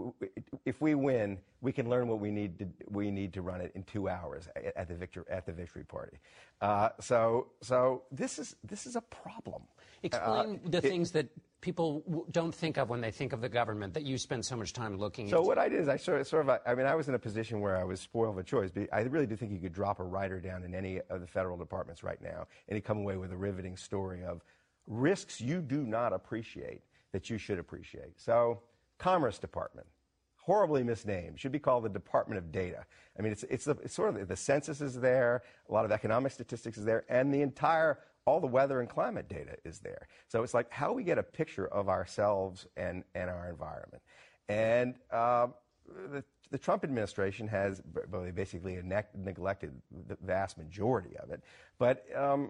if we win, we can learn what we need to we need to run it in two hours at the victory at the victory party." Uh, so, so this is this is a problem. Explain uh, the it, things that people w- don't think of when they think of the government that you spend so much time looking. So into. what I did is I sort of, sort of I mean I was in a position where I was spoiled of choice. But I really do think you could drop a writer down in any of the federal departments right now, and he'd come away with a riveting story of risks you do not appreciate that you should appreciate. So, Commerce Department. Horribly misnamed. Should be called the Department of Data. I mean, it's, it's, the, it's sort of the census is there, a lot of economic statistics is there, and the entire, all the weather and climate data is there. So it's like how we get a picture of ourselves and, and our environment. And uh, the, the Trump administration has basically ne- neglected the vast majority of it. But um,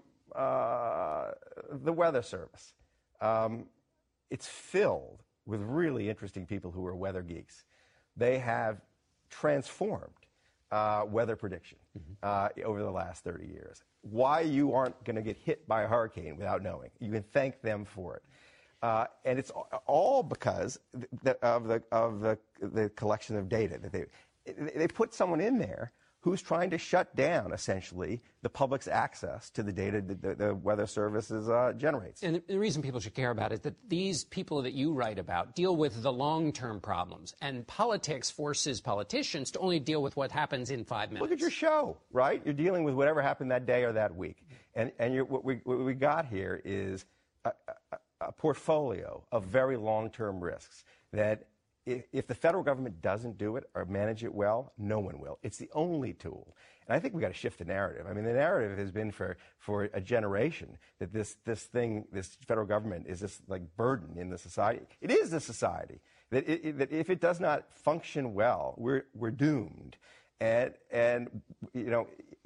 uh, the Weather Service, um, it's filled with really interesting people who are weather geeks. They have transformed uh, weather prediction mm-hmm. uh, over the last thirty years. Why you aren't going to get hit by a hurricane without knowing. You can thank them for it. Uh, and it's all because of the, of the, the collection of data that they, they put someone in there who's trying to shut down, essentially, the public's access to the data that the, the Weather Services uh, generates. And the reason people should care about it is that these people that you write about deal with the long-term problems, and politics forces politicians to only deal with what happens in five minutes. Look at your show, right? You're dealing with whatever happened that day or that week. And, and you're, what, we, what we got here is a, a, a portfolio of very long-term risks that if the federal government doesn't do it or manage it well, no one will. It's the only tool. And I think we've got to shift the narrative. I mean, the narrative has been for, for a generation that this, this thing, this federal government is this like burden in the society. It is the society. That, it, it, that if it does not function well, we're, we're doomed. And, and, you know,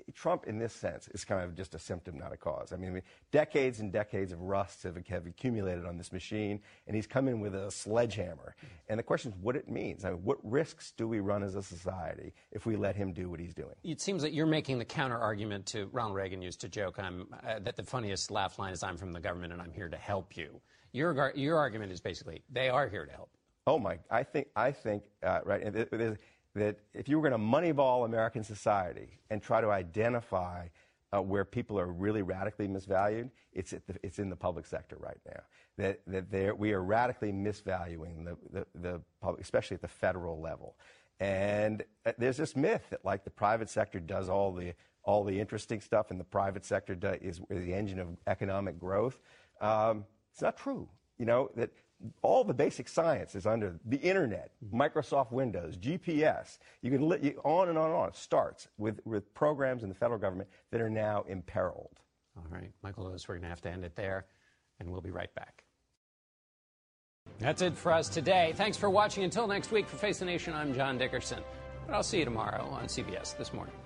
Trump, in this sense, is kind of just a symptom, not a cause. I mean, I mean decades and decades of rust have, have accumulated on this machine, and he's come in with a sledgehammer. And the question is what it means. I mean, what risks do we run as a society if we let him do what he's doing? It seems that you're making the counter-argument to Ronald Reagan used to joke I'm, uh, that the funniest laugh line is, I'm from the government and I'm here to help you. Your, your argument is basically, they are here to help. Oh, my, I think, I think uh, right, and there's, that if you were going to moneyball American society and try to identify uh, where people are really radically misvalued, it's, at the, it's in the public sector right now. That, that we are radically misvaluing the, the, the public, especially at the federal level. And uh, there's this myth that, like, the private sector does all the, all the interesting stuff and the private sector do, is, is the engine of economic growth. Um, it's not true. You know, that all the basic science is under the internet, Microsoft Windows, G P S. You can li- you, on and on and on. It starts with, with programs in the federal government that are now imperiled. All right, Michael Lewis, we're going to have to end it there, and we'll be right back. That's it for us today. Thanks for watching. Until next week, for Face the Nation, I'm John Dickerson. But I'll see you tomorrow on C B S This Morning.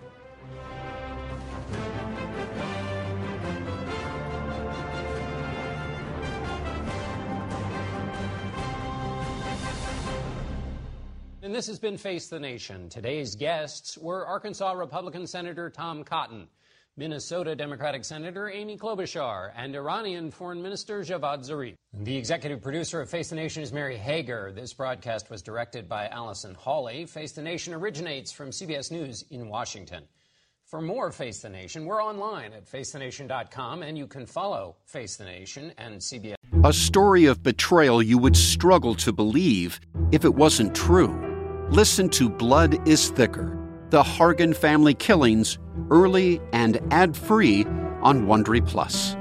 And this has been Face the Nation. Today's guests were Arkansas Republican Senator Tom Cotton, Minnesota Democratic Senator Amy Klobuchar, and Iranian Foreign Minister Javad Zarif. The executive producer of Face the Nation is Mary Hager. This broadcast was directed by Allison Hawley. Face the Nation originates from C B S News in Washington. For more Face the Nation, we're online at face the nation dot com, and you can follow Face the Nation and C B S. A story of betrayal you would struggle to believe if it wasn't true. Listen to Blood is Thicker, the Hargan family killings, early and ad-free on Wondery Plus.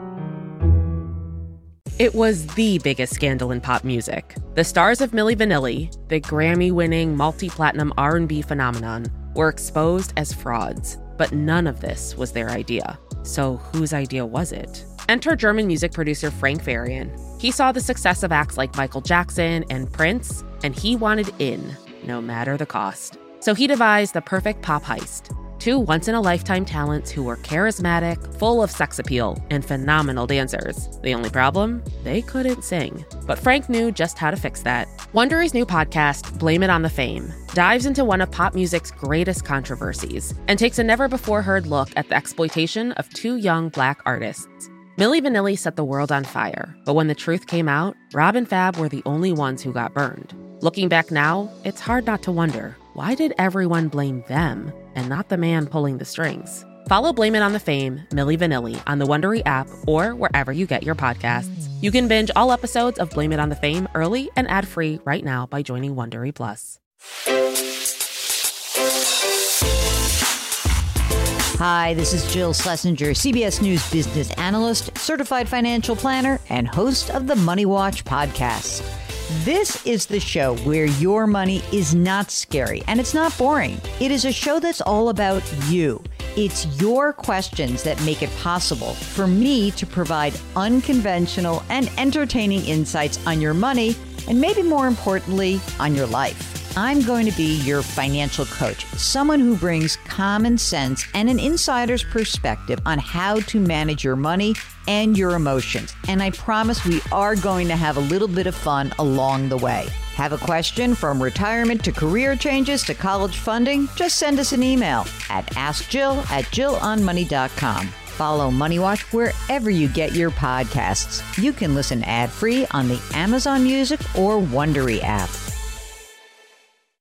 It was the biggest scandal in pop music. The stars of Milli Vanilli, the Grammy-winning multi-platinum R and B phenomenon, were exposed as frauds. But none of this was their idea. So whose idea was it? Enter German music producer Frank Farian. He saw the success of acts like Michael Jackson and Prince, and he wanted in, no matter the cost. So he devised the perfect pop heist. Two once-in-a-lifetime talents who were charismatic, full of sex appeal, and phenomenal dancers. The only problem? They couldn't sing. But Frank knew just how to fix that. Wondery's new podcast, Blame It on the Fame, dives into one of pop music's greatest controversies and takes a never-before-heard look at the exploitation of two young Black artists. Milli Vanilli set the world on fire, but when the truth came out, Rob and Fab were the only ones who got burned. Looking back now, it's hard not to wonder, why did everyone blame them and not the man pulling the strings? Follow Blame It on the Fame, Milli Vanilli, on the Wondery app or wherever you get your podcasts. You can binge all episodes of Blame It on the Fame early and ad-free right now by joining Wondery Plus. Hi, this is Jill Schlesinger, C B S News business analyst, certified financial planner, and host of the Money Watch podcast. This is the show where your money is not scary and it's not boring. It is a show that's all about you. It's your questions that make it possible for me to provide unconventional and entertaining insights on your money and maybe more importantly, on your life. I'm going to be your financial coach, someone who brings common sense and an insider's perspective on how to manage your money and your emotions. And I promise we are going to have a little bit of fun along the way. Have a question from retirement to career changes to college funding? Just send us an email at ask jill at jill on money dot com. Follow Money Watch wherever you get your podcasts. You can listen ad-free on the Amazon Music or Wondery app.